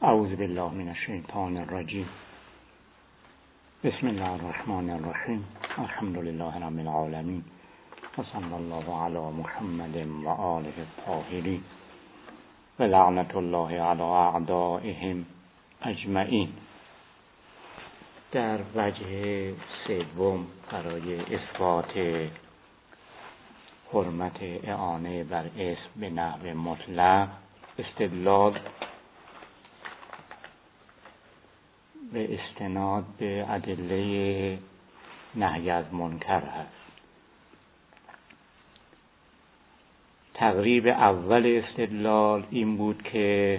اعوذ بالله من الشیطان الرجیم. بسم الله الرحمن الرحیم. الحمد لله رب العالمین و صلی الله علی محمد و آله الطاهرین و لعنت الله علی اعدائهم اجمعین. در وجه سوم برای اثبات حرمت اعانه بر اسم به نحو مطلق استدلال به استناد به ادله نهی از منکر هست. تقریب اول استدلال این بود که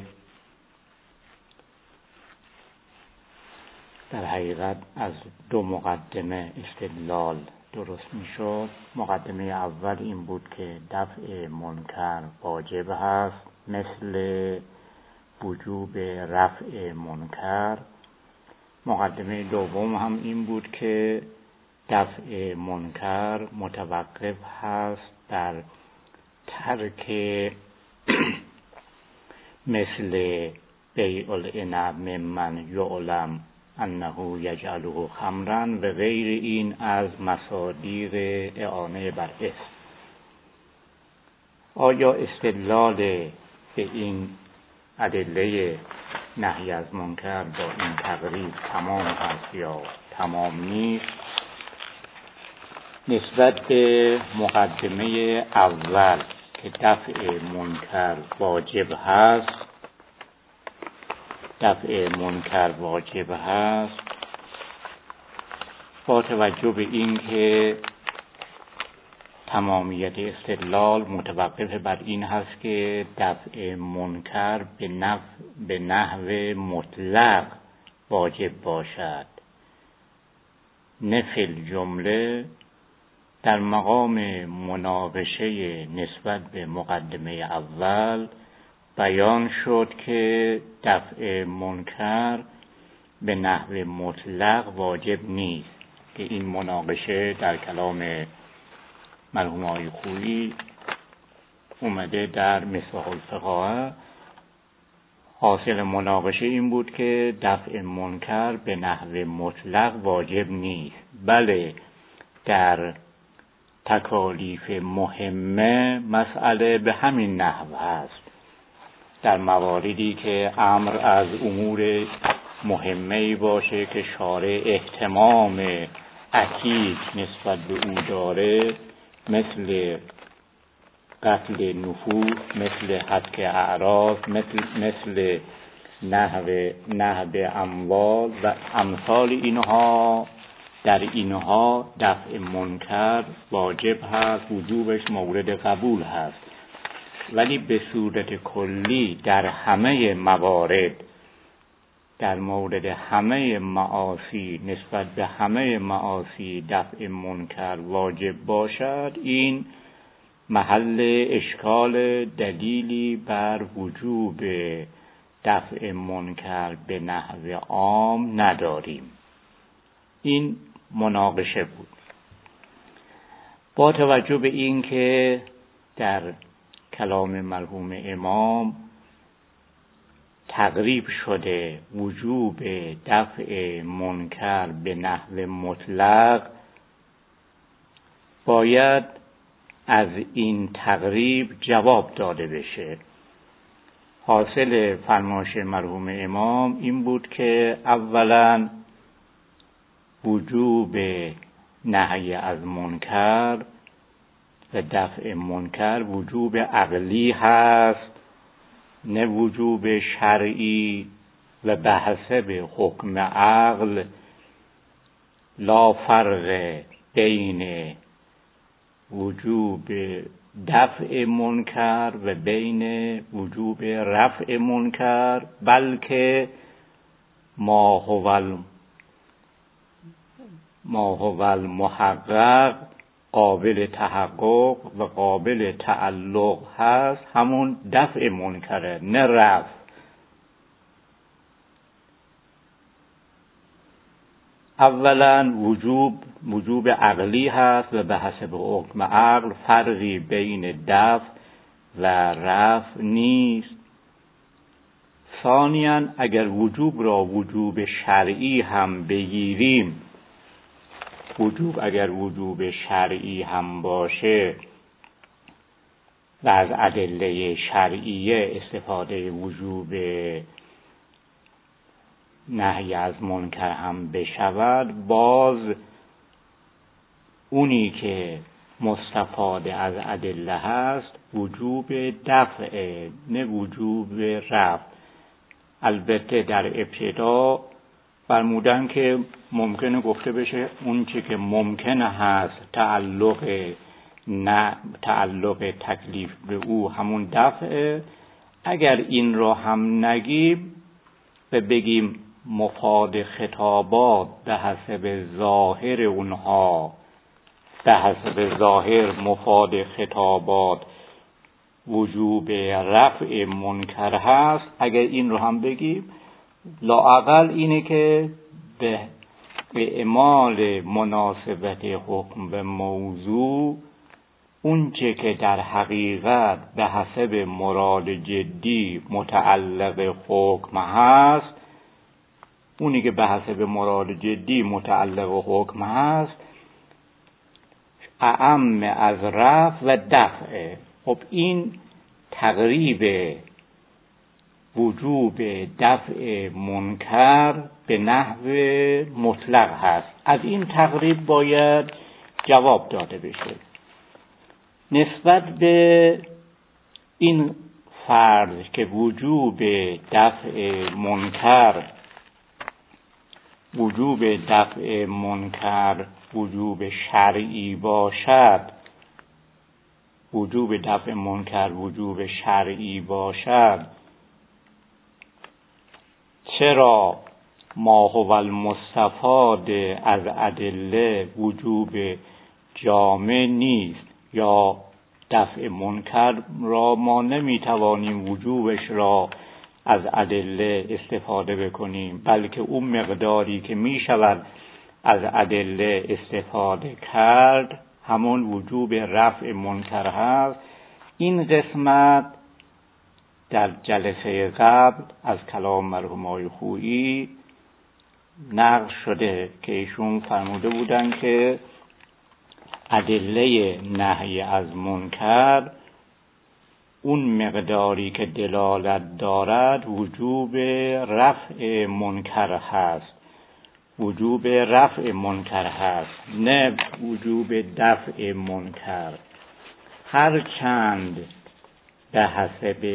در حقیقت از دو مقدمه استدلال درست می شد. مقدمه اول این بود که دفع منکر واجب هست، مثل وجوب رفع منکر. مقدمه دوم هم این بود که دفع منکر متوقف هست بر ترک مثل بیع العنب ممن یعلم انه یجعله خمرا و غیر این از مصادیق اعانه بر اسم. آیا استدلال به این ادله نهی از منکر با این تقریب تمام هست یا تمام نیست؟ نسبت به مقدمه اول که دفع منکر واجب هست، با توجه به این که تمامیت استدلال متوقف بر این هست که دفع منکر به نحو مطلق واجب باشد، نه فی الجمله، در مقام مناقشه نسبت به مقدمه اول بیان شد که دفع منکر به نحو مطلق واجب نیست، که این مناقشه در کلام مرحوم آقای خویی اومده در مصباح الفقاهه. حاصل مناقشه این بود که دفع منکر به نحو مطلق واجب نیست، بله در تکالیف مهمه مسئله به همین نحو هست. در مواردی که امر از امور مهمه‌ای باشه که شارع اهتمام اکید نسبت به او داره، مثل قتل نفوس، مثل حق اعراض، مثل نهب اموال و امثال اینها، در اینها دفع منکر واجب هست، وجوبش مورد قبول هست. ولی به صورت کلی در همه موارد، در مورد همه معاصی، نسبت به همه معاصی دفع منکر واجب باشد، این محل اشکال دلیلی بر وجوب دفع منکر به نحو عام نداریم. این مناقشه بود. با توجه به این که در کلام مرحوم امام تقریب شده وجوب دفع منکر به نحو مطلق، باید از این تقریب جواب داده بشه. حاصل فرمایش مرحوم امام این بود که اولا وجوب نهی از منکر و دفع منکر وجوب عقلی هست، نه وجوب شرعی، و به حسب حکم عقل لا فرق بین وجوب دفع منکر و بین وجوب رفع منکر، بلکه ما هو المحقق قابل تحقق و قابل تعلق هست، همون دفع منکره، نه رفع. اولا وجوب عقلی هست و به حسب حکم عقل فرقی بین دفع و رفع نیست. ثانیاً اگر وجوب را وجوب شرعی هم بگیریم، اگر وجوب شرعی هم باشه و از ادله شرعیه استفاده وجوب نهی از منکر هم بشود، باز اونی که مستفاده از ادله هست وجوب دفع، نه وجوب رفع. البته در ابتدا فرمودن که ممکنه گفته بشه اون چی که ممکنه هست تعلق تکلیف به او همون دفعه. اگر این را هم نگیم و بگیم مفاد خطابات به حسب ظاهر اونها، به حسب ظاهر مفاد خطابات وجوب رفع منکر هست، اگر این رو هم بگیم لااقل اینه که به اعمال مناسبت حکم به موضوع اون چه که در حقیقت به حسب مراد جدی متعلق حکم هست، اونی که به حسب مراد جدی متعلق حکم هست اعم از رفع و دفع. خب این تقریب وجوب دفع منکر به نحو مطلق هست. از این تقریب باید جواب داده بشه. نسبت به این فرض که وجوب دفع منکر وجوب شرعی باشد، چرا ما هو المستفاد از ادله وجوب جامع نیست؟ یا دفع منکر را ما نمیتوانیم وجوبش را از ادله استفاده بکنیم، بلکه اون مقداری که میشود از ادله استفاده کرد همون وجوب رفع منکر هست. این قسمت در جلسه قبل از کلام مرحوم آقای خویی نقل شده که ایشون فرموده بودن که ادله نهی از منکر اون مقداری که دلالت دارد وجوب رفع منکر هست، نه وجوب دفع منکر. هرچند به حسب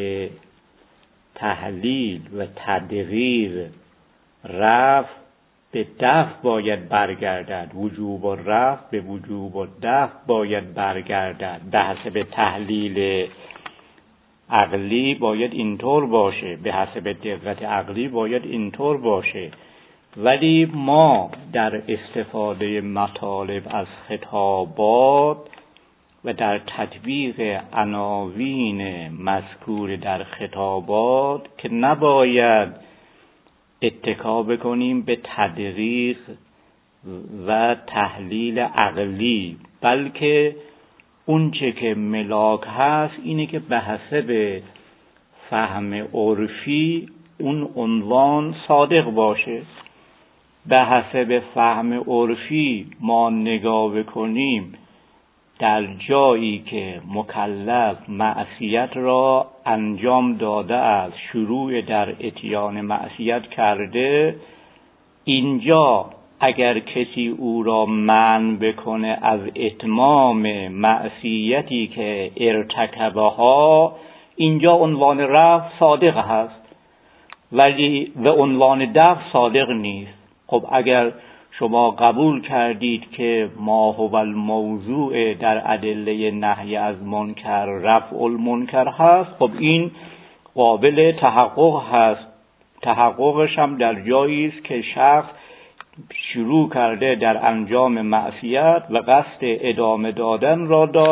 تحلیل و تدقیق رفع به دفع باید برگردد، وجوب و رفع به وجوب و دفع باید برگردد. به حسب تحلیل عقلی باید اینطور باشه، به حسب دقت عقلی باید اینطور باشه، ولی ما در استفاده مطالب از خطابات و در تطبیق عناوین مذکور در خطابات که نباید اتکا بکنیم به تدقیق و تحلیل عقلی، بلکه اون چه که ملاک هست اینه که به حسب فهم عرفی اون عنوان صادق باشه. به حسب فهم عرفی ما نگاه بکنیم در جایی که مکلف معصیت را انجام داده است، شروع در اتیان معصیت کرده، اینجا اگر کسی او را منع بکنه از اتمام معصیتی که ارتکبها، اینجا عنوان رفع صادق هست ولی به عنوان دفع صادق نیست. خب اگر شما قبول کردید که ما هو الموضوع در ادله نهی از منکر رفع المنکر هست، خب این قابل تحقق هست. تحققش هم در جایی است که شخص شروع کرده در انجام معصیت و قصد ادامه دادن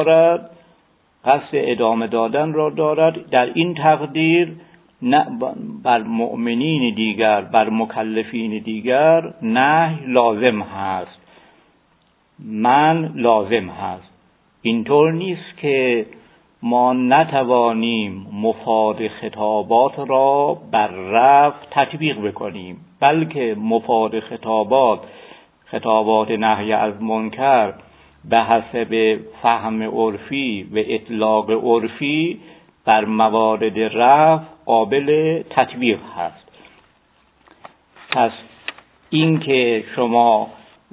را دارد. در این تقدیر بر مؤمنین دیگر، بر مکلفین دیگر نهی لازم هست، من لازم هست. اینطور نیست که ما نتوانیم مفاد خطابات را بر رفع تطبیق بکنیم، بلکه مفاد خطابات نهی از منکر به حسب فهم عرفی و اطلاق عرفی بر موارد رفع قابل تطبیق هست. پس این که شما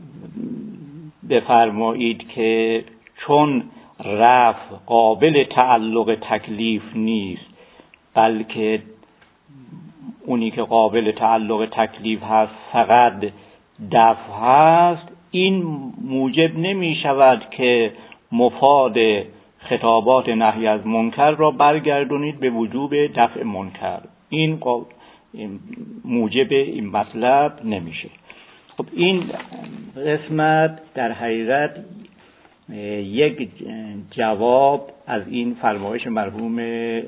بفرمایید که چون رفع قابل تعلق تکلیف نیست، بلکه اونی که قابل تعلق تکلیف هست فقط دفع هست، این موجب نمی شود که مفاد خطابات نهی از منکر را برگردونید به وجوب دفع منکر. این موجب این مطلب نمیشه. خب این قسمت در حقیقت یک جواب از این فرمایش مرحوم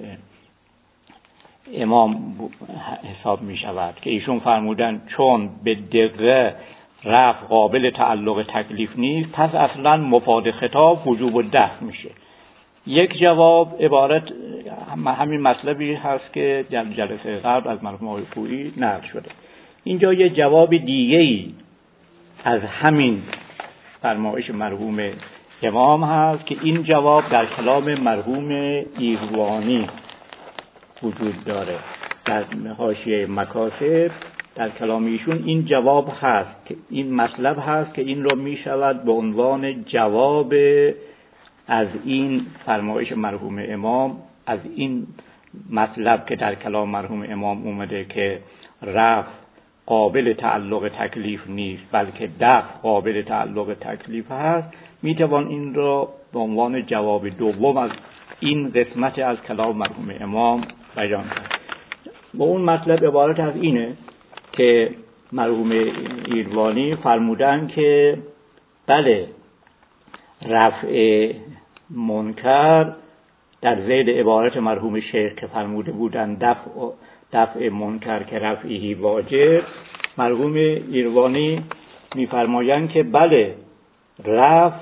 امام حساب می شود که ایشون فرمودن چون به دقیقه رفع قابل تعلق تکلیف نیست، پس اصلا مفاد خطاب وجوب و دفع میشه. یک جواب عبارت همین مطلبی هست که در جلسه قبل از مرحوم آقای پوری نقل شده. اینجا یه جواب دیگه‌ای از همین فرمایش مرحوم امام هست که این جواب در کلام مرحوم ایروانی وجود داره. در حاشیه مکاسب در کلام ایشون این جواب هست که این مطلب هست که این رو می شود به عنوان جواب از این فرمایش مرحوم امام، از این مطلب که در کلام مرحوم امام اومده که رفع قابل تعلق تکلیف نیست بلکه دفع قابل تعلق تکلیف هست، می توان این را به عنوان جواب دوم از این قسمت از کلام مرحوم امام بیان کرد. با اون مطلب عبارت از اینه که مرحوم ایروانی فرمودن که بله، رفع منکر در ذیل عبارت مرحوم شیخ که فرموده بودن دفع منکر که رفعی واجب، مرحوم ایروانی میفرمایند که بله، رفع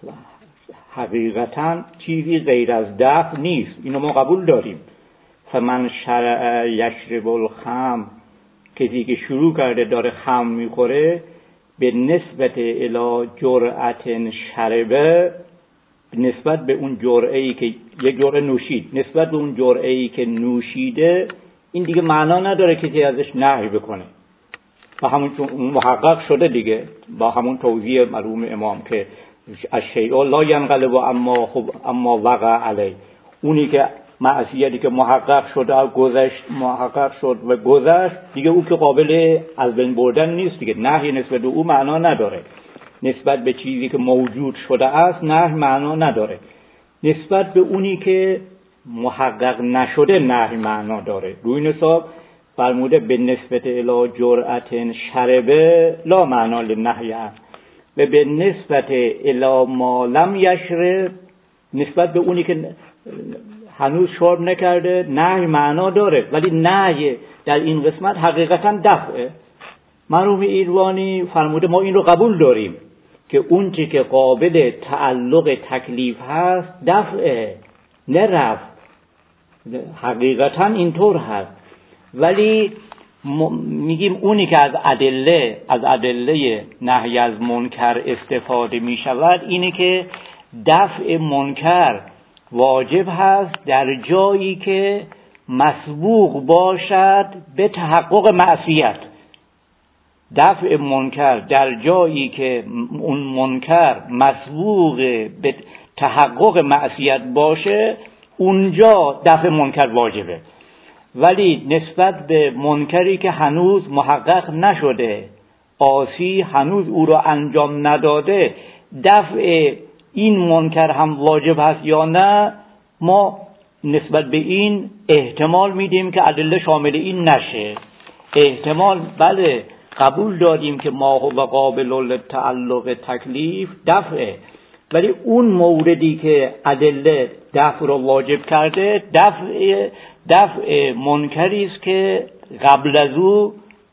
حقیقتا چیزی غیر از دفع نیست، اینو ما قبول داریم. فمن شرع یشرب الخمر، کسی که شروع کرده داره خمر میخوره، به نسبت الی جرعت شربه، نسبت به اون جرعه‌ای که یک جرعه نوشید، نسبت به اون جرعه‌ای که نوشیده، این دیگه معنا نداره کسی ازش نهی بکنه و همون محقق شده دیگه با همون توضیح مرحوم امام که الشیء لا ینقلب اما وقع علی، اونی که معصیتی که محقق شده محقق شد و گذشت دیگه او که قابل از بین بردن نیست دیگه، نهی نسبت به او معنا نداره. نسبت به چیزی که موجود شده است نهی معنا نداره. نسبت به اونی که محقق نشده نهی معنا داره. روی حساب فرموده به نسبت الی جرعت شربه لا معنا للنهی و به نسبت الی ما لم یشرب، نسبت به اونی که هنوز شرب نکرده نهی معنا داره، ولی نهی در این قسمت حقیقتا دفعه. مرحوم ایروانی فرموده ما این رو قبول داریم که اون چی که قابل تعلق تکلیف هست دفعه نه رفع، حقیقتا اینطور هست، ولی میگیم اونی که از ادله نهی از منکر استفاده می شود اینه که دفع منکر واجب هست در جایی که مسبوق باشد به تحقق معصیت. دفع منکر در جایی که اون منکر مسبوق به تحقق معصیت باشه اونجا دفع منکر واجبه، ولی نسبت به منکری که هنوز محقق نشده، عاصی هنوز او را انجام نداده، دفع این منکر هم واجب هست یا نه، ما نسبت به این احتمال میدیم که ادله شامل این نشه. احتمال بله قبول داریم که ما هو قابل تعلق تکلیف دفعه، ولی اون موردی که ادله دفع را واجب کرده دفع منکری است که قبل از او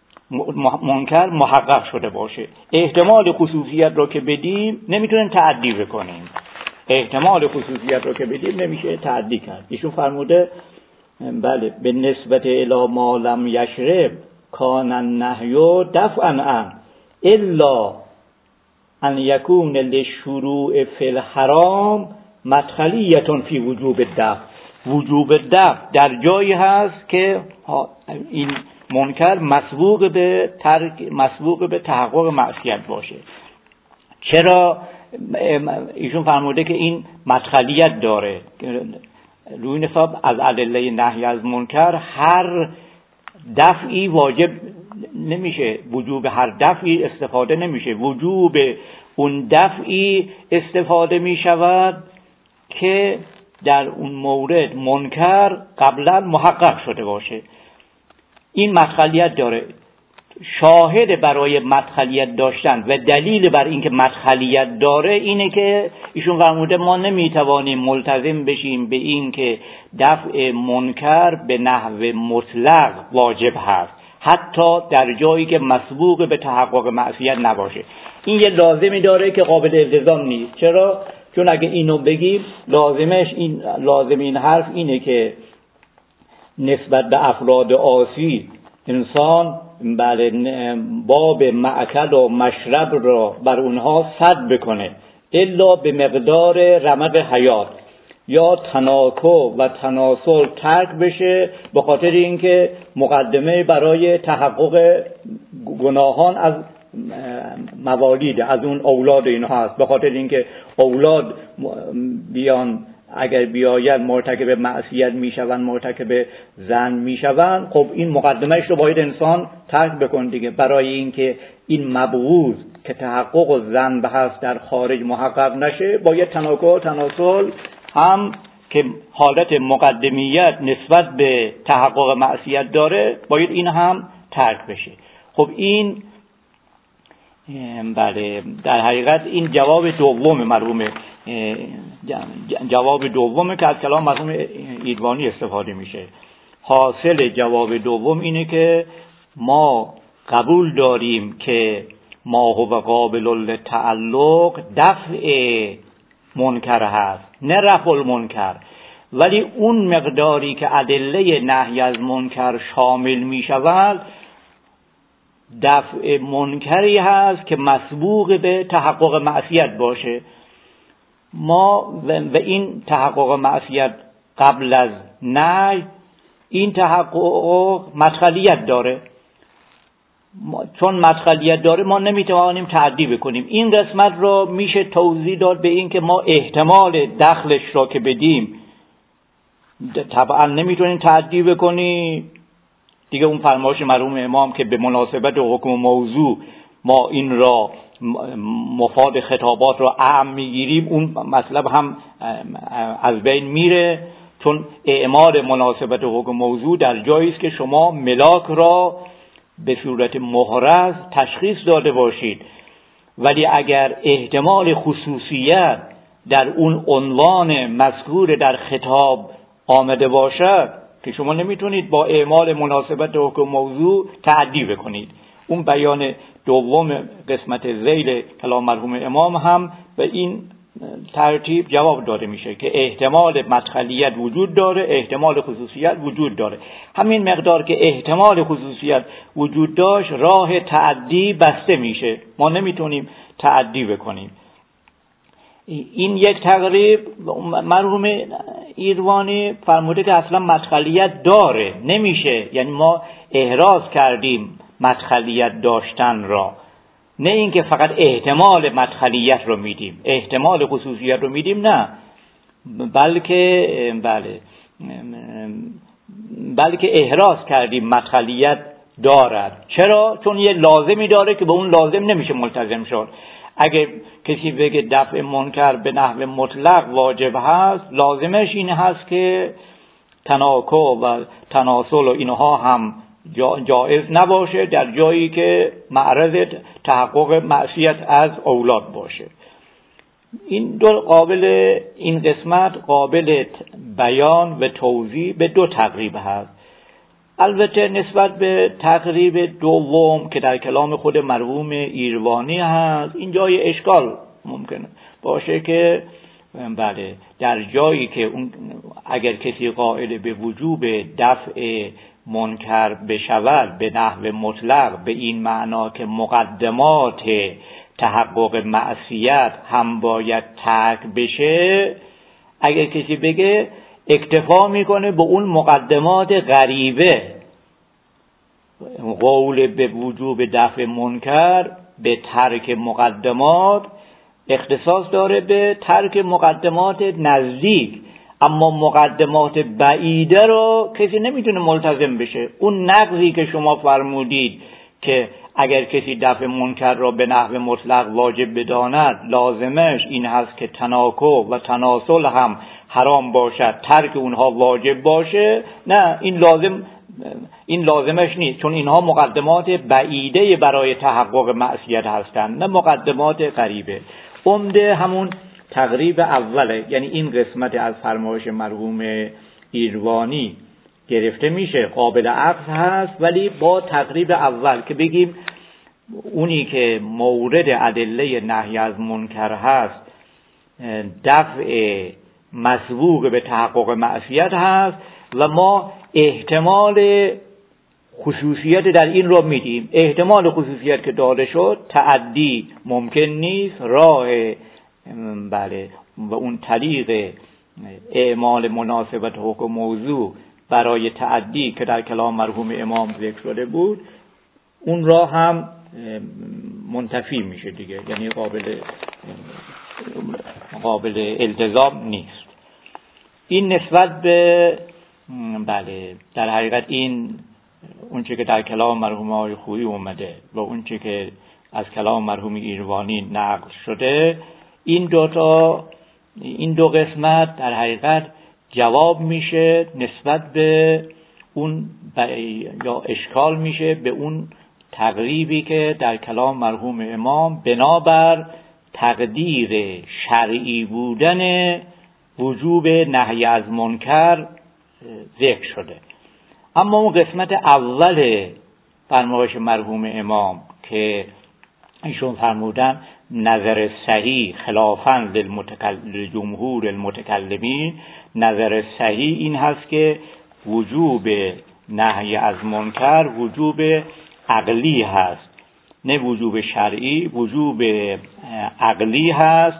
منکر محقق شده باشه. احتمال خصوصیت را که بدیم نمیتونیم تعدی بکنیم. احتمال خصوصیت رو که بدیم نمیشه تعدی کرد. ایشون فرموده بله به نسبت الی ما لم یشرب کان النهی دفعا عن الا ان یکون للشروع فی الحرام مدخلیه فی وجوب الدفع. وجوب الدفع در جایی هست که این منکر مسبوق به تحقق معصیت باشه. چرا؟ ایشون فرموده که این مدخلیت داره. روی حساب از ادله نهی از منکر هر دفعی واجب نمیشه، وجوب هر دفعی استفاده نمیشه، وجوب اون دفعی استفاده میشود که در اون مورد منکر قبلا محقق شده باشه. این مدخلیت داره. شاهد برای مدخلیت داشتن و دلیل بر اینکه مدخلیت داره اینه که ایشون فرموده ما نمیتوانیم ملتزم بشیم به این که دفع منکر به نحو مطلق واجب هست، حتی در جایی که مسبوق به تحقق معصیت نباشه. این یه لازمی داره که قابل التزام نیست. چرا؟ چون اگه اینو بگیم لازم این حرف اینه که نسبت به افراد عاصی انسان باب مأکل و مشرب را بر اونها سد بکنه الا به مقدار رمق حیات، یا تناکو و تناسل ترک بشه به خاطر اینکه مقدمه برای تحقق گناهان از موالید، از اون اولاد اینها هست. به خاطر اینکه اولاد بیان اگر بیاید مرتکب معصیت میشوند، مرتکب زن میشوند، خب این مقدمهش رو باید انسان ترک بکنه دیگه. برای اینکه این مبغوض که تحقق و زن به هست در خارج محقق نشه، باید تناکو و تناسل هم که حالت مقدمیت نسبت به تحقق معصیت داره باید این هم ترک بشه. خب این بله در حقیقت این جواب دوم مرحوم جواب دومه که از کلام مرحوم ایروانی استفاده میشه. حاصل جواب دوم اینه که ما قبول داریم که ما هو قابل للتعلق دفع منکر هست نه رفع المنکر، ولی اون مقداری که ادله نهی از منکر شامل میشود دفع منکری هست که مسبوق به تحقق معصیت باشه. ما و این تحقق معصیت قبل از نهی این تحقق مدخلیت داره. چون مدخلیت داره ما نمیتوانیم تعدی بکنیم. این قسمت رو میشه توضیح داد به این که ما احتمال دخلش را که بدیم طبعا نمیتونیم تعدی بکنیم دیگه. اون فرمایش مرحوم امام که به مناسبت حکم موضوع ما این را مفاد خطابات را اعم میگیریم، اون مطلب هم از بین میره، چون اعمال مناسبت حکم موضوع در جایی است که شما ملاک را به صورت محرز تشخیص داده باشید. ولی اگر احتمال خصوصیت در اون عنوان مذکور در خطاب آمده باشد که شما نمیتونید با اعمال مناسبت حکم موضوع تعدی بکنید. اون بیان دوم قسمت ذیل کلام مرحوم امام هم به این ترتیب جواب داده میشه که احتمال مدخلیت وجود داره، احتمال خصوصیت وجود داره. همین مقدار که احتمال خصوصیت وجود داشت راه تعدی بسته میشه، ما نمیتونیم تعدی بکنیم. این یک تقریب مرحوم ایروانی فرموده که اصلا مدخلیت داره، نمیشه، یعنی ما احراز کردیم مدخلیت داشتن را، نه اینکه فقط احتمال مدخلیت رو میدیم، احتمال خصوصیت رو میدیم، نه، بلکه احراز کردیم مدخلیت دارد. چرا؟ چون یه لازمی داره که به اون لازم نمیشه ملتزم شد. اگه کسی بگه دفع منکر به نحو مطلق واجب هست، لازمش این هست که تناکو و تناسل و اینها هم جایز نباشه در جایی که معرض تحقق معصیت از اولاد باشه. این قسمت قابل بیان و توضیح به دو تقریب هست. البته نسبت به تقریب دوم که در کلام خود مرحوم ایروانی هست، این جای اشکال ممکنه باشه که بله در جایی که اون اگر کسی قائل به وجوب دفع منکر بشود به نحو مطلق، به این معنا که مقدمات تحقق معصیت هم باید ترک بشه، اگر کسی بگه اکتفا میکنه به اون مقدمات غریبه، قول به وجوب دفع منکر به ترک مقدمات اختصاص داره به ترک مقدمات نزدیک، اما مقدمات بعیده رو کسی نمیتونه ملتزم بشه. اون نقضی که شما فرمودید که اگر کسی دفع منکر را به نحو مطلق واجب بداند لازمش این هست که تناکح و تناسل هم حرام باشد، ترک اونها واجب باشه، نه این لازمش نیست، چون اینها مقدمات بعیده برای تحقق معصیت هستند نه مقدمات قریبه. عمده همون تقریب اوله، یعنی این قسمت از فرمایش مرحوم ایروانی گرفته میشه، قابل عکس هست، ولی با تقریب اول که بگیم اونی که مورد ادله نهی از منکر هست دفع مسبوق به تحقق معصیت هست و ما احتمال خصوصیت در این رو میدیم. احتمال خصوصیت که داده شد تعدی ممکن نیست، راه بله و اون طریق اعمال مناسبت حکم موضوع برای تعدی که در کلام مرحوم امام ذکر شده بود اون راه هم منتفی میشه دیگه، یعنی قابل التزام نیست. این نسبت به بله در حقیقت این اونچه که در کلام مرحوم آقای خویی اومده و اونچه که از کلام مرحوم ایروانی نقل شده، این دو قسمت در حقیقت جواب میشه نسبت به اون یا اشکال میشه به اون تقریبی که در کلام مرحوم امام بنابر تقدیر شرعی بودن وجوب نهی از منکر ذکر شده. اما اون قسمت اول فرمایش مرحوم امام که ایشون فرمودن نظر صحیح خلافاً لجمهور المتکلمین، نظر صحیح این هست که وجوب نهی از منکر وجوب عقلی هست، نه وجوب شرعی، وجوب عقلی هست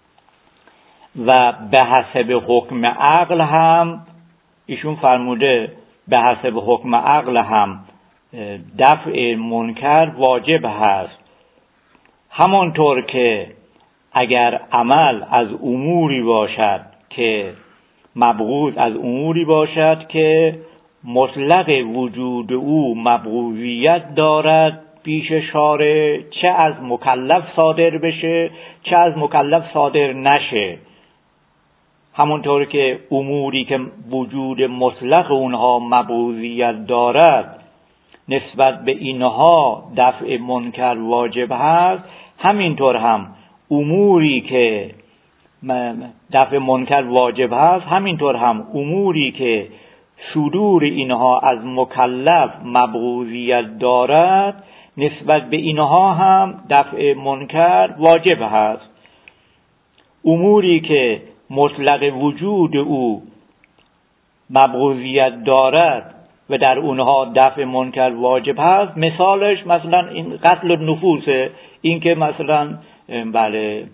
و به حسب حکم عقل هم ایشون فرموده به حسب حکم عقل هم دفع منکر واجب هست. همانطور که اگر عمل از اموری باشد که مبغوض از اموری باشد که مطلق وجود او مبغوضیت دارد پیش شارع، چه از مکلف صادر بشه چه از مکلف صادر نشه، همونطور که اموری که وجود مطلق اونها مبغوضیت دارد نسبت به اینها دفع منکر واجب هست، همینطور هم اموری که دفع منکر واجب هست، همینطور هم اموری که صدور اینها از مکلف مبغوضیت دارد نسبت به اینها هم دفع منکر واجب هست. اموری که مطلق وجود او مبغوضیت دارد و در اونها دفع منکر واجب هست، مثالش مثلا این قتل النفوس، این که مثلا بله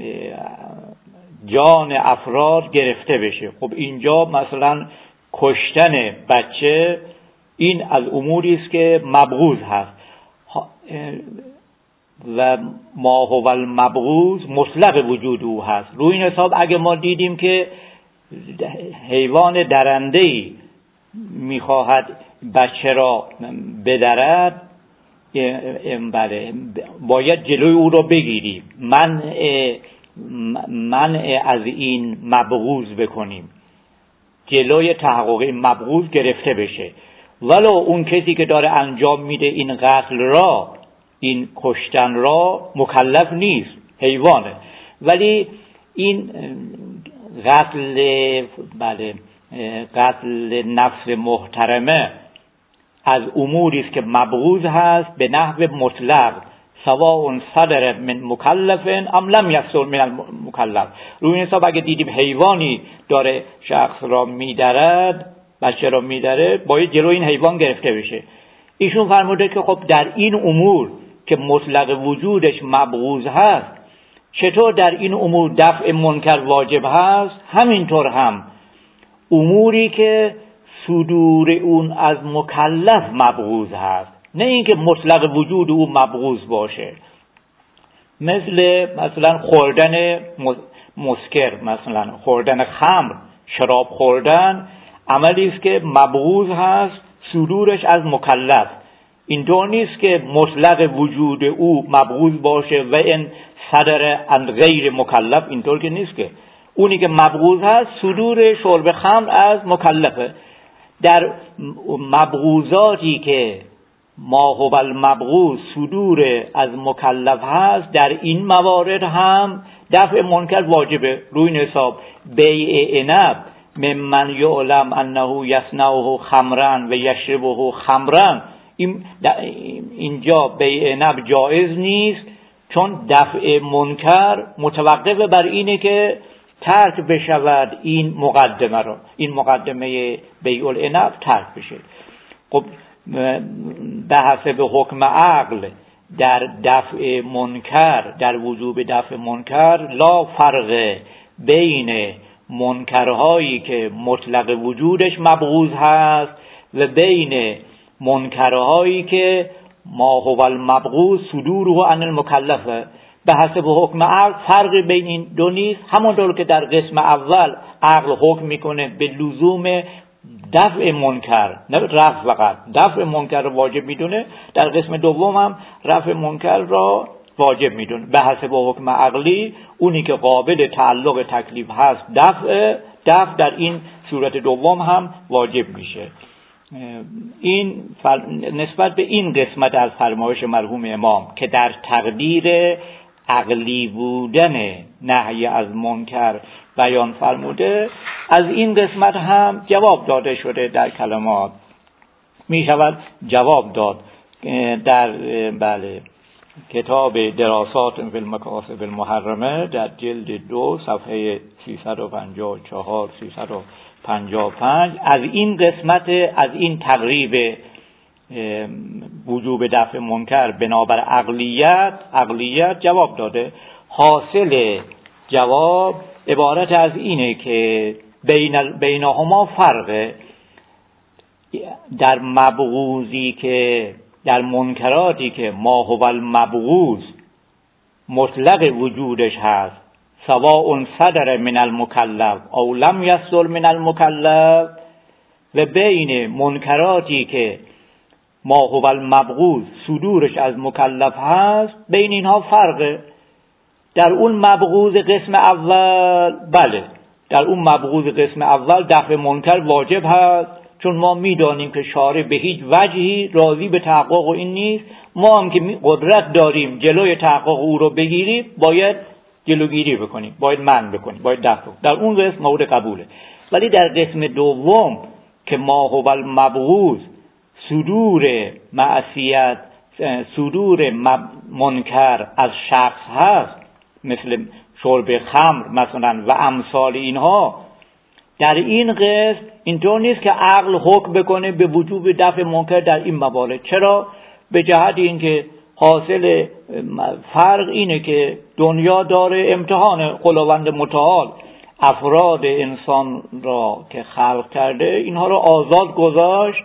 جان افراد گرفته بشه، خب اینجا مثلا کشتن بچه این از اموری است که مبغوض هست و ما هو المبغوض مطلق وجود او هست. روی این حساب اگه ما دیدیم که حیوان درنده‌ای میخواهد بچه را بدرد، بله باید جلوی او را بگیریم، منع از این مبغوض بکنیم، جلوی تحقق این مبغوض گرفته بشه. ولو اون کسی که داره انجام میده این قتل را، این کشتن را، مکلف نیست، حیوانه، ولی این قتل نفس محترمه از اموری است که مبغوض هست به نحو مطلق، سواء صدر من مکلف ام لم یصدر من المکلف. روی این حساب اگه دیدیم حیوانی داره شخص را میدرد، بچه را میدره، باید جلو این حیوان گرفته بشه. ایشون فرموده که خب در این امور که مطلق وجودش مبغوض هست، چطور در این امور دفع منکر واجب هست، همینطور هم اموری که صدور اون از مکلف مبغوض هست، نه اینکه مطلق وجود او مبغوض باشه. مثلا خوردن مسکر، مثلا خوردن خمر، شراب خوردن، عملی است که مبغوض هست صدورش از مکلف. اینطور نیست که مطلق وجود او مبغوض باشه و این صدر عن غیر مکلف، اینطور که نیست. که اونی که مبغوض هست صدور شرب خمر از مکلفه. در مبغوضاتی که ما هو المبغوض صدور از مکلف هست، در این موارد هم دفع منکر واجبه. روی این حساب بیع عنب ممن یعلم انه یصنعه خمرا و یشربه خمرا، اینجا بیع عنب جایز نیست، چون دفع منکر متوقف بر اینه که ترک بشود این مقدمه را، این مقدمه بیع العنب ترک بشه. خب به حسب حکم عقل در دفع منکر، در وجوب دفع منکر، لا فرق بین منکرهایی که مطلق وجودش مبغوض هست و بین منکرهایی که ما هو المبغوض صدوره عن المکلفه. به حسب حکم عقل فرق بین این دو نیست. همونطور که در قسم اول عقل حکم میکنه به لزوم دفع منکر، نه رفع فقط، دفع منکر رو واجب میدونه، در قسم دوم هم رفع منکر را واجب میدونه. به حسب حکم عقلی اونی که قابل تعلق تکلیف هست دفع در این صورت دوم هم واجب میشه. این نسبت به این قسمت از فرمایش مرحوم امام که در تقدیر عقلی بودن نهی از منکر بیان فرموده، از این قسمت هم جواب داده شده در کلمات. می شود جواب داد در کتاب دراسات فی المکاسب المحرمه در جلد 2 صفحه 354 355 از این قسمت، از این تقریب وجوب دفع منکر بنابر عقلیت جواب داده. حاصل جواب عبارت از اینه که بینهما فرق در مبغوضی که در منکراتی که ما هو المبغوض مطلق وجودش هست، سواء صدر من المکلف او لم یصدر من المکلف، و بین منکراتی که ما هو المبغوض صدورش از مکلف هست، بین اینها فرقه. در اون مبغوض قسم اول، بله، در اون مبغوض قسم اول دفع منکر واجب هست، چون ما میدانیم که شارع به هیچ وجهی راضی به تحقق این نیست. ما هم که قدرت داریم جلوی تحقق او رو بگیریم، باید جلوگیری بکنیم، باید منع بکنیم، باید دفع بکنیم. در اون قسم مورد قبوله. ولی در قسم دوم که ما هو المبغوض صدور معصیت، صدور منکر از شخص هست، مثل شرب خمر مثلا و امثال اینها، در این قسم اینطور نیست که عقل حکم بکنه به وجوب دفع منکر در این موارد. چرا؟ به جهت اینکه حاصل فرق اینه که دنیا داره امتحان خداوند متعال افراد انسان را که خلق کرده، اینها را آزاد گذاشت،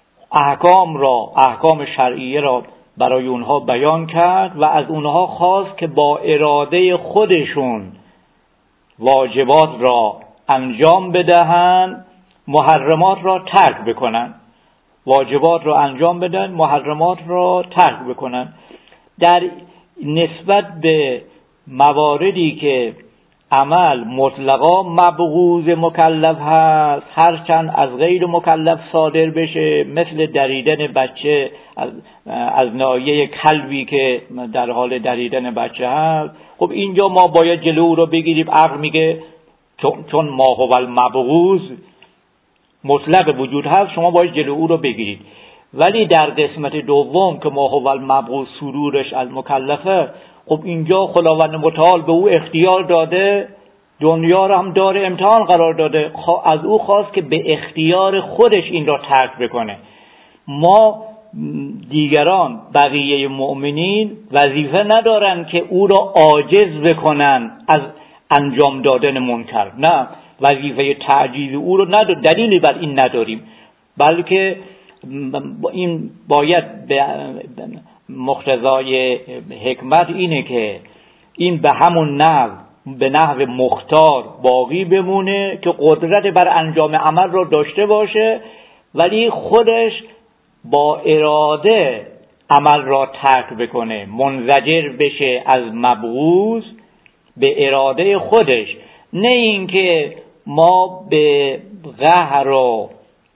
احکام شرعیه را برای اونها بیان کرد و از اونها خواست که با اراده خودشون واجبات را انجام بدهند، محرمات را ترک بکنند. واجبات را انجام بدن، محرمات را ترک بکنن. در نسبت به مواردی که عمل مطلقا مبغوض مکلف هست، هرچند از غیر مکلف صادر بشه، مثل دریدن بچه از ناحیه کلبی که در حال دریدن بچه هست، خب اینجا ما باید جلو رو بگیریم. عقل میگه چون ما هو المبغوض مطلق وجود هست، شما باید جلو او رو بگیرید. ولی در قسمت دوم که ما هو المبعوث سرورش المکلفه، خب اینجا خداوند متعال به او اختیار داده، دنیا رو هم دار امتحان قرار داده، از او خواست که به اختیار خودش این را ترک بکنه. ما دیگران بقیه مؤمنین وظیفه ندارن که او را عاجز بکنن از انجام دادن منکر، نه، وظیفه تعجیز او رو نداریم، دلیلی بر این نداریم، بلکه این باید به مقتضای حکمت اینه که این به همون نحو به نحو مختار باقی بمونه که قدرت بر انجام عمل رو داشته باشه، ولی خودش با اراده عمل را ترک بکنه، منزجر بشه از مبعوث به اراده خودش، نه اینکه ما به قهر و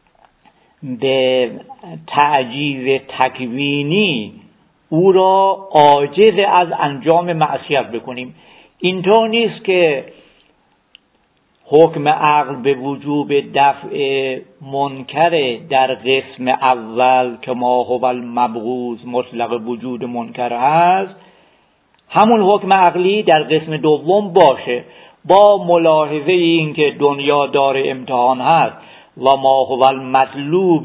به تعجیز تکوینی او را عاجز از انجام معصیت بکنیم. اینطور نیست که حکم عقل به وجوب دفع منکر در قسم اول که ما هو المبعوث مطلق وجود منکر هست، همون حکم عقلی در قسم دوم باشه، با ملاحظه این که دنیا دار امتحان هست و ما هو المطلوب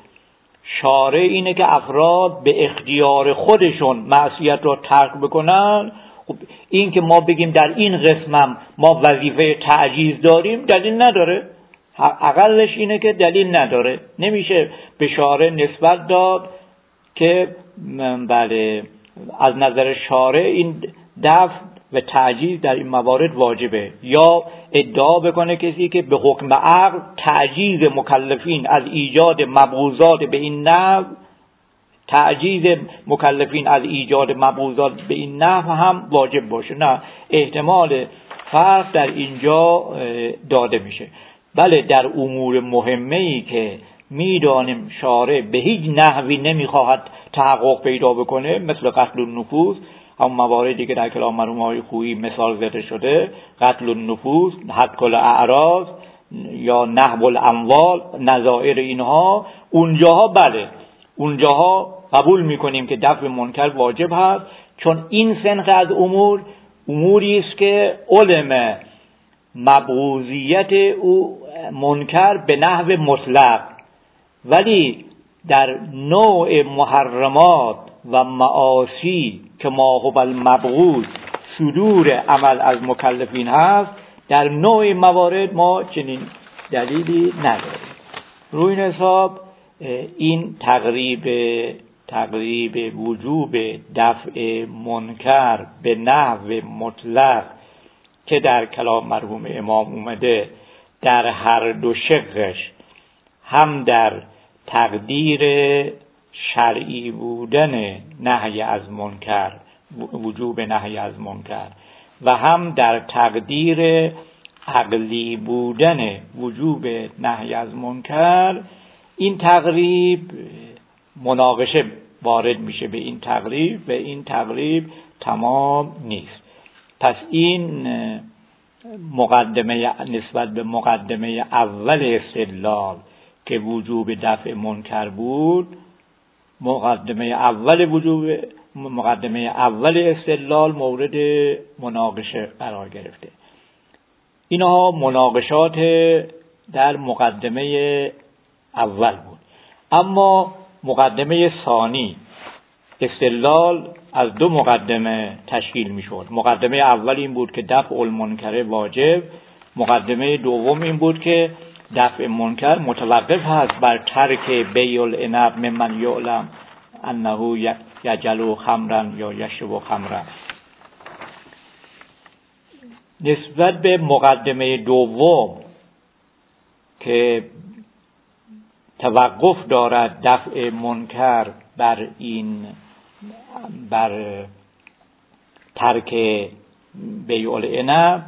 شارع اینه که افراد به اختیار خودشون معصیت را ترک بکنن. خب این که ما بگیم در این قسمم ما وظیفه تعجیز داریم دلیل نداره، اقلش اینه که دلیل نداره، نمیشه به شارع نسبت داد که بله از نظر شارع این دفع و تعجیز در این موارد واجبه، یا ادعا بکنه کسی که به حکم عقل تعجیز مکلفین از ایجاد مبعوثات به این نحو، تعجیز مکلفین از ایجاد مبعوثات به این نحو هم واجب باشه. نه، احتمال فرق در اینجا داده میشه. بله در امور مهمه‌ای که میدانیم شارع به هیچ نحوی نمیخواهد تحقق پیدا بکنه، مثل قتل النفوس، هم مواردی که در کلام مرحوم خویی مثال زده شده، قتل النفوس، هتک الاعراض یا نهب الاموال، نظائر اینها، اونجاها بله، اونجاها قبول میکنیم که دفع منکر واجب هست، چون این سنخ از اموری است که علم مبعوثیت او منکر به نحو مطلق، ولی در نوع محرمات و معاصی که ما هو المبعوث صدور عمل از مکلفین هست، در نوع موارد ما چنین دلیلی نداریم. روی این حساب این تقریب وجوب دفع منکر به نحو مطلق که در کلام مرحوم امام اومده، در هر دو شقش، هم در تقدیر شرعی بودن نهی از منکر، وجوب نهی از منکر، و هم در تقدیر عقلی بودن وجوب نهی از منکر، این تقریب مناقشه وارد میشه به این تقریب و این تقریب تمام نیست. پس این مقدمه نسبت به مقدمه اول استدلال که وجوب دفع منکر بود، مقدمه اول استدلال مورد مناقشه قرار گرفته. اینها مناقشات در مقدمه اول بود. اما مقدمه ثانی، استدلال از دو مقدمه تشکیل می شود. مقدمه اول این بود که دفع المنکر واجب، مقدمه دوم این بود که دفع منکر متوقف هست بر ترک بیع العنب ممن یعلم انه یجلو خمرا یا یشرب خمرا. نسبت به مقدمه دوم که توقف دارد دفع منکر بر ترک بیع العنب،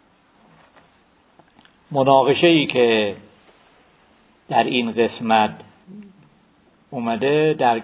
مناقشه‌ای که در این قسمت اومده در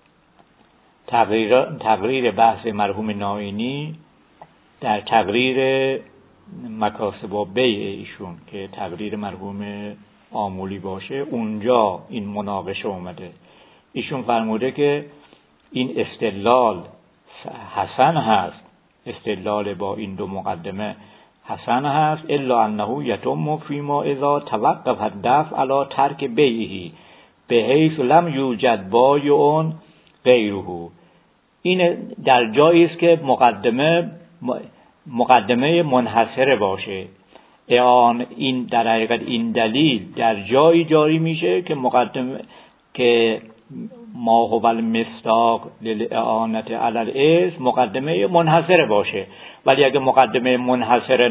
تقریر بحث مرحوم ناینی، در تقریر مکاسب و بیع ایشون که تقریر مرحوم آمولی باشه، اونجا این مناقشه اومده ایشون فرموده که این استدلال حسن هست، استدلال با این دو مقدمه حسن هست، الا انه یتم فیما اذا توقف الدفع علی ترک بیعه بحیث لم یوجد بایع غیره. این در جایی است که مقدمه منحصره باشه. این در حقیقت این دلیل در جایی جاری میشه که مقدمه که ما هو المصداق للاعانه علی الاسم مقدمه منحصره باشه. ولی اگه مقدمه منحصره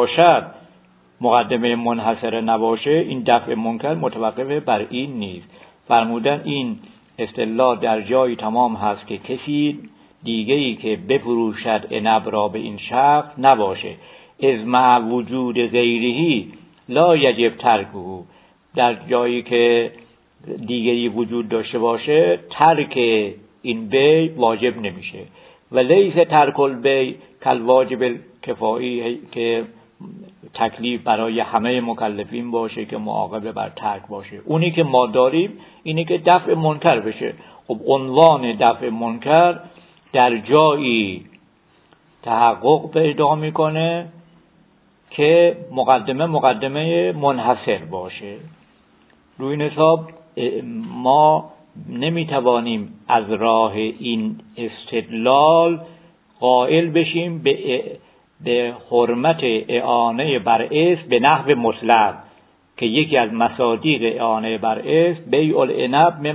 نباشه این دفع منکر متوقف بر این نیست. فرمودن این استدلال در جایی تمام هست که کسی دیگه‌ای که بفروشد عنب را به این شخص نباشه، از مع وجود غیرهی لا یجب ترکه. در جایی که دیگری وجود داشته باشه ترک این بیع واجب نمیشه. و لیس ترک البیع کالواجب کفایی، که تکلیف برای همه مکلفین باشه که معاقبه بر ترک باشه. اونی که ما داریم اینه که دفع منکر بشه. خب عنوان دفع منکر در جایی تحقق پیدا میکنه که مقدمه منحصر باشه. روی این حساب ما نمیتوانیم از راه این استدلال قائل بشیم به حرمت اعانه بر اسم به نحو مطلق، که یکی از مصادیق اعانه بر اسم بیع العنب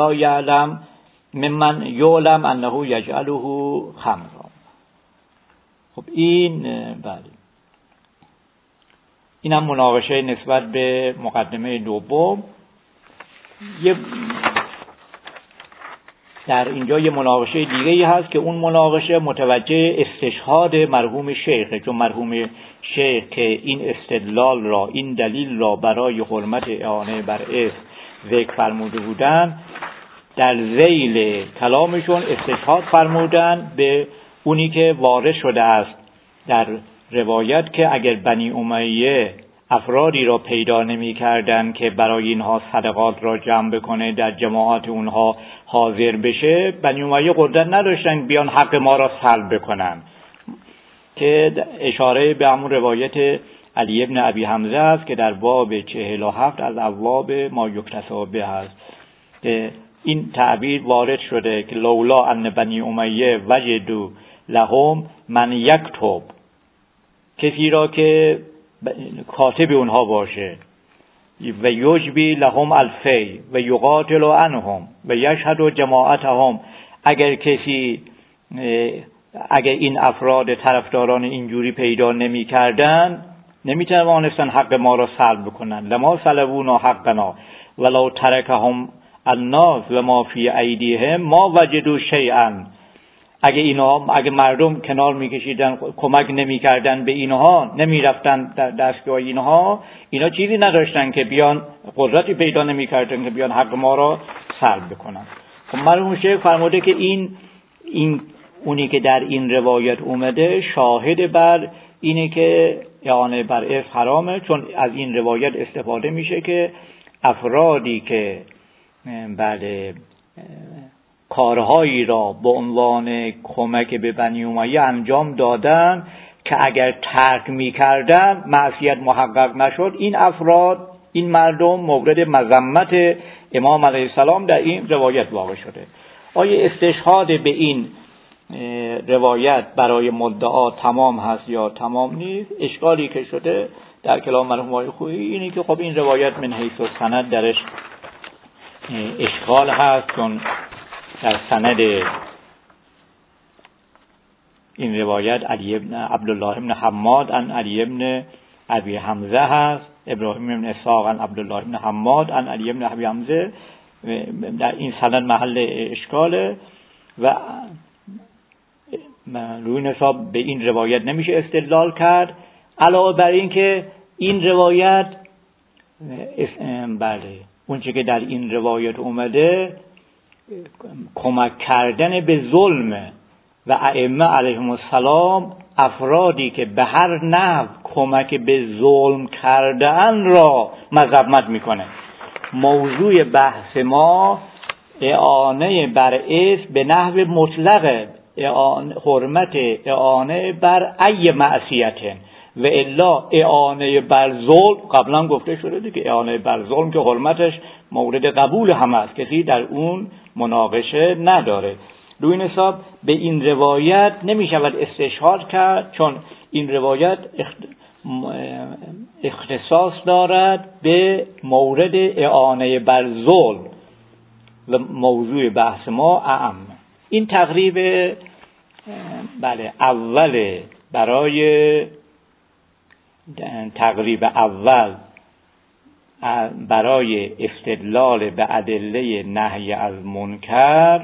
ممن یعلم انه یجعله خمرا. خب این هم مناقشه نسبت به مقدمه دوم. در اینجا یه مناقشه دیگه‌ای هست که اون مناقشه متوجه استشهاد مرحوم شیخه، چون مرحوم شیخ که این استدلال را، این دلیل را برای حرمت اعانه بر اسم ذکر فرموده بودن، در ذیل کلامشون استشهاد فرمودن به اونی که وارد شده است در روایت که اگر بنی امیه افرادی را پیدا نمی کردن که برای اینها صدقات را جمع بکنه، در جماعات اونها حاضر بشه، بنی امیه قدرت نداشتن بیان حق ما را سلب بکنن، که اشاره به همون روایت علی ابن ابی حمزه است که در باب 47 از ابواب ما یکتسب به هست. این تعبیر وارد شده که لولا ان بنی امیه وجدوا لهم من یکتب، کسی را که کاتب اونها باشه، و یجبی لهم الفی و یقاتل عنهم و یشهد جماعتهم، اگر این افراد طرفداران اینجوری پیدا نمی کردن نمی توانستن حق ما را سلب بکنن. لما سلبونا حقنا ولو ترکهم الناس و ما فی ایدیهم ما وجدوا شیئا. اگه مردم کنار میکشیدن، کمک نمیکردن به اینها، نمیرفتن در دستگاه اینا چیزی نداشتن که بیان، قدرتی پیدا نمیکردن که بیان حق ما را سلب بکنن. خب مرحوم شیخ فرموده که این اونی که در این روایت اومده شاهد بر اینه که اعانه بر اسم حرامه، چون از این روایت استفاده میشه که افرادی که کارهایی را به عنوان کمک به بنی امیه انجام دادن که اگر ترک می‌کردن معصیت محقق نشد، این مردم مورد مذمت امام علیه السلام در این روایت واقع شده. آیا استشهاد به این روایت برای مدعا تمام هست یا تمام نیست؟ اشکالی که شده در کلام مرحوم آقای خویی اینه که خب این روایت من حیث السند درش اشکال هست، چون در سند این روایت عبدالله ابن حماد عن علی ابن ابی حمزه هست، ابراهیم ابن اسحاق عن عبدالله ابن حماد عن علی ابن ابی حمزه. در این سند محل اشکاله و روی حساب به این روایت نمیشه استدلال کرد. علاوه بر این که این روایت اون چه که در این روایت اومده کمک کردن به ظلم و ائمه علیهم السلام افرادی که به هر نحو کمک به ظلم کردن را مذمت میکنه. موضوع بحث ما اعانه بر اسم به نحو مطلق حرمت اعانه بر ای معصیت و الا اعانه بر ظلم، قبلا گفته شده دیگه اعانه بر ظلم که حرمتش مورد قبول هم است، کسی در اون مناقشه نداره. روی این حساب به این روایت نمی شود استشهاد کرد، چون این روایت اختصاص دارد به مورد اعانه بر ظلم و موضوع بحث ما اعم. این تقریب اول برای تقریب اول برای استدلال به ادله نهی از منکر،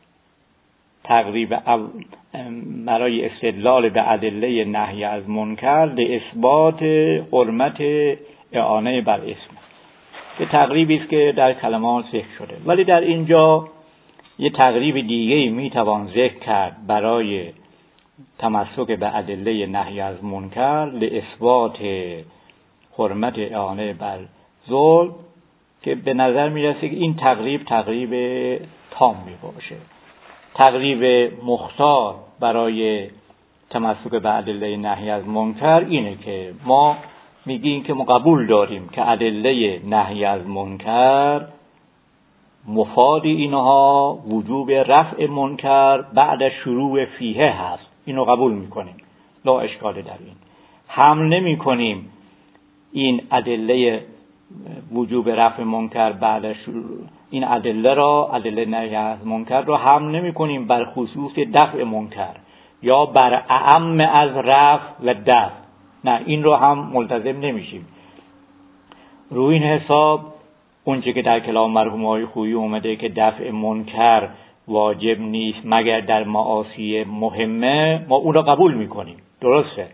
برای استدلال به ادله نهی از منکر به اثبات حرمت اعانه بر اسم، که تقریبی است که در کلمات ذکر شده. ولی در اینجا یه تقریب دیگه میتوان ذکر کرد برای تمسک به ادله نهی از منکر لاثبات حرمت اعانه بر ظلم، که به نظر میرسه که این تقریب تام میباشه. تقریب مختار برای تمسک به ادله نهی از منکر اینه که ما میگیم که ما قبول داریم که ادله نهی از منکر مفاد اینها وجوب رفع منکر بعد شروع فیه هست، اینو قبول میکنیم، لا اشکال در این. حمل نمی کنیم این ادله وجوب رفع منکر بعد شروع، این ادله نهی از منکر را حمل نمی کنیم بر خصوص دفع منکر یا بر اعم از رفع و دفع، نه، این رو هم ملتزم نمیشیم. روی این حساب اونچه که در کلام مرحوم آقای خویی اومده که دفع منکر واجب نیست مگر در معاصی مهمه، ما اون را قبول میکنیم، درسته،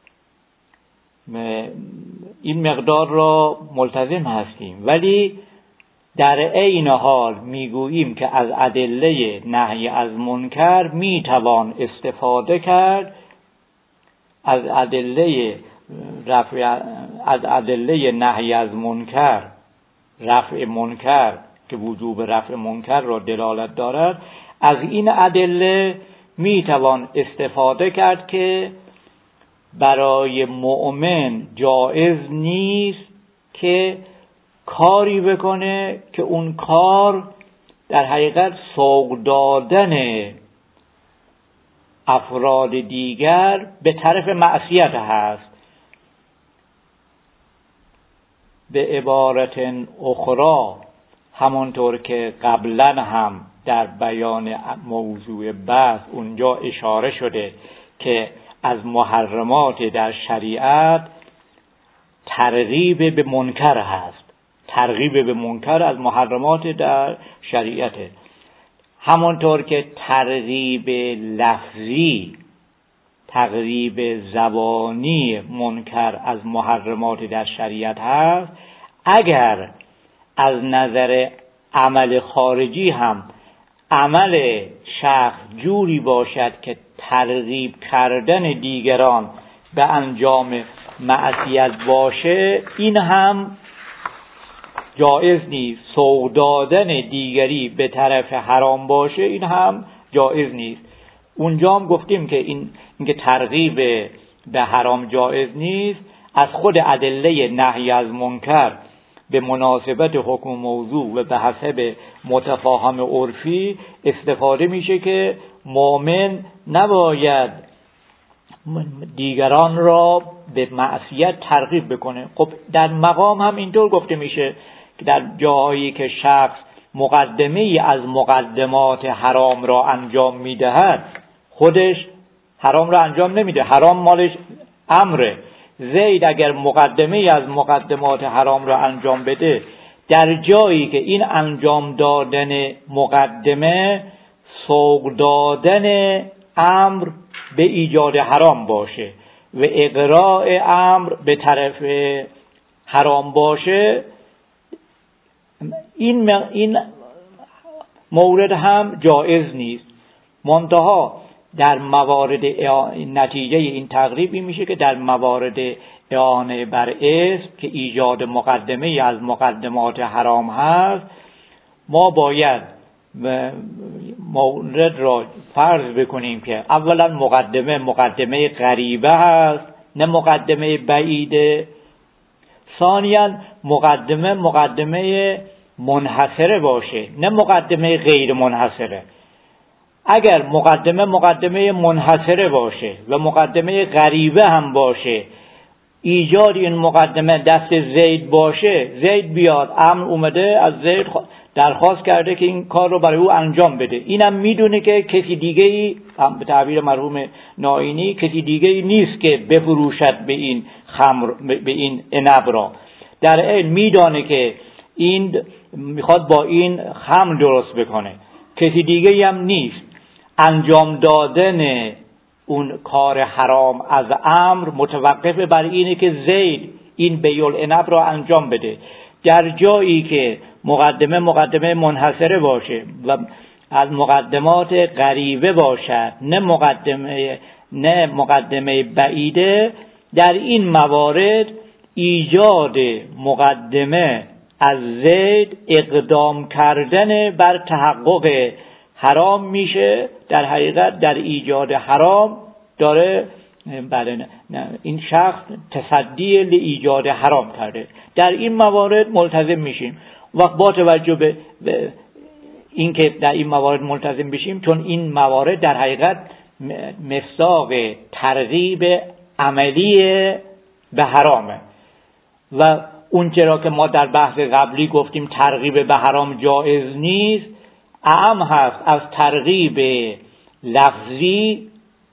این مقدار را ملتزم هستیم. ولی در عین حال میگوییم که از ادله نهی از منکر میتوان استفاده کرد، از ادله نهی از منکر، رفع منکر که وجوب رفع منکر را دلالت دارد، از این ادله میتوان استفاده کرد که برای مؤمن جایز نیست که کاری بکنه که اون کار در حقیقت سوق دادن افراد دیگر به طرف معصیت هست. به عبارت اخرى، همانطور که قبلا هم در بیان موضوع بحث اونجا اشاره شده که از محرمات در شریعت ترغیب به منکر هست، ترغیب به منکر از محرمات در شریعت، همانطور که ترغیب لفظی، ترغیب زبانی منکر از محرمات در شریعت هست. اگر از نظر عمل خارجی هم عمل شخص جوری باشد که ترغیب کردن دیگران به انجام معصیت باشه، این هم جایز نیست. سوق دادن دیگری به طرف حرام باشه، این هم جایز نیست. اونجا هم گفتیم که اینکه ترغیب به حرام جایز نیست، از خود ادله نهی از منکر به مناسبت حکم موضوع و به حسب متفاهم عرفی استفاده میشه که مؤمن نباید دیگران را به معصیت ترغیب بکنه. خب در مقام هم اینطور گفته میشه که در جاهایی که شخص مقدمه‌ای از مقدمات حرام را انجام میدهد، خودش حرام را انجام نمیده، حرام مالش امره. زید اگر مقدمه‌ای از مقدمات حرام را انجام بده، در جایی که این انجام دادن مقدمه سوق دادن امر به ایجاد حرام باشه و اقراء امر به طرف حرام باشه، این مورد هم جایز نیست. منتها در موارد نتیجه این تقریبی میشه که در موارد اعانه بر اسم که ایجاد مقدمه از مقدمات حرام هست، ما باید مورد را فرض بکنیم که اولا مقدمه غریبه هست نه مقدمه بعیده، ثانیا مقدمه منحصره باشه نه مقدمه غیر منحصره. اگر مقدمه منحصره باشه و مقدمه غریبه هم باشه، ایجاد این مقدمه دست زید باشه، زید بیاد، امر اومده از زید درخواست کرده که این کار رو برای او انجام بده، اینم میدونه که کسی دیگه ای به تعبیر مرحوم نائینی کسی دیگه ای نیست که بفروشد به این خمر، به این عنب را، در عین میدانه که این میخواد با این خمر درست بکنه، کسی دیگه ای هم نیست. انجام دادن اون کار حرام از امر متوقف بر اینه که زید این بیع العنب را انجام بده. در جایی که مقدمه منحصره باشه و از مقدمات غریبه باشد نه مقدمه بعیده، در این موارد ایجاد مقدمه از زید اقدام کردن بر تحقق حرام میشه. در حقیقت در ایجاد حرام داره این شخص تصدی ل ایجاد حرام کرده. در این موارد ملتزم میشیم. وقت با توجه به این که در این موارد ملتزم بشیم، چون این موارد در حقیقت مصداق ترغیب عملی به حرامه و اون چرا که ما در بحث قبلی گفتیم ترغیب به حرام جایز نیست، اعم هست از ترغیب لفظی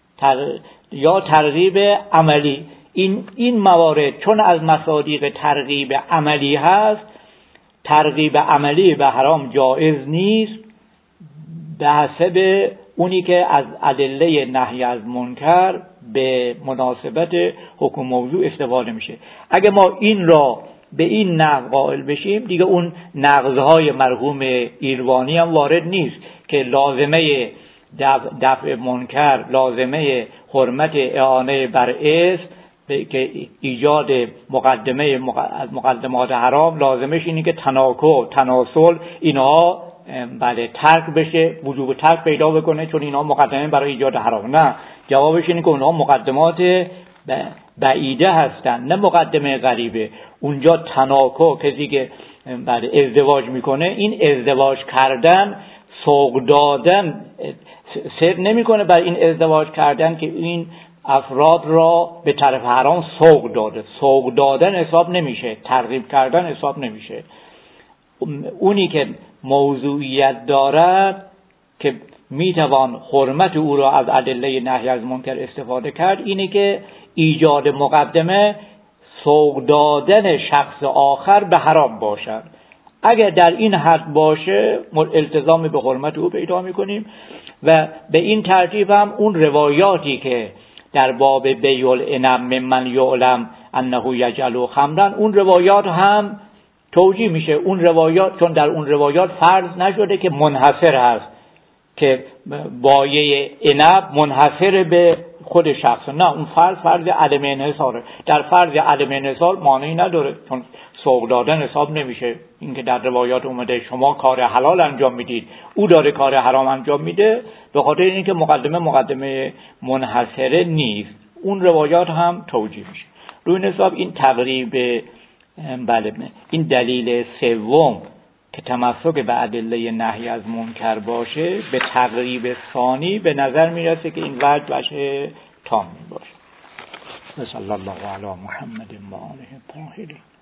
یا ترغیب عملی. این موارد چون از مصادیق ترغیب عملی هست، ترغیب عملی به حرام جایز نیست به حسب اونی که از ادله نهی از منکر به مناسبت حکم موضوع استفاده میشه. اگه ما این را به این نحو قائل بشیم، دیگه اون نقضهای مرحوم ایروانی هم وارد نیست که لازمه دفع منکر، لازمه حرمت اعانه بر اسم که ایجاد از مقدمات حرام لازمش اینه که تناکح، تناسل اینها ترک بشه، وجوب ترک پیدا بکنه چون اینها مقدمه برای ایجاد حرام. نه، جوابش اینه که اونها مقدمات بعیده هستن نه مقدمه غریبه. اونجا تناکح، کسی که ازدواج میکنه، این ازدواج کردن سوق دادن صدق نمیکنه بر این ازدواج کردن که این افراد را به طرف حرام سوق داده. سوق دادن حساب نمیشه، ترغیب کردن حساب نمیشه. اونی که موضوعیت دارد که میتوان حرمت او را از ادله نهی از منکر استفاده کرد، اینه که ایجاد مقدمه سوق دادن شخص آخر به حرام باشد. اگر در این حد باشه التزام به حرمت او پیدا میکنیم و به این ترتیب هم اون روایاتی که در باب بیع العنب ممن یعلم انه یجعل خمرا، اون روایات هم توجیه میشه. اون روایات چون در اون روایات فرض نشده که منحصر هست، که بایع عنب منحصر به خود شخص، نه، اون فرض عدم انحصاره. در فرض عدم انحصار مانعی نداره چون سوق دادن حساب نمیشه. اینکه در روایات اومده شما کار حلال انجام میدید، او داره کار حرام انجام میده، به خاطر اینکه مقدمه منحصره نیست. اون روایات هم توجیه میشه. روی حساب این تقریب این دلیل سوم که تمسک به ادله نهی از منکر باشه، به تقریب ثانی به نظر میرسه که این وجه تام باشه. صلی الله علی محمد و آله الطاهرین.